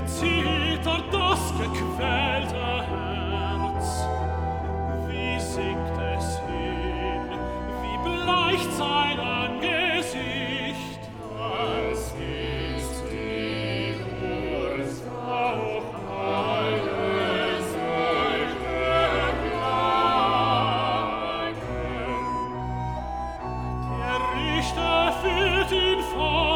zittert das gequälte Herz. Wie sinkt es hin, wie bleicht sein Angesicht. Das ist die Ursache alles Beklagen. Der Richter führt ihn vor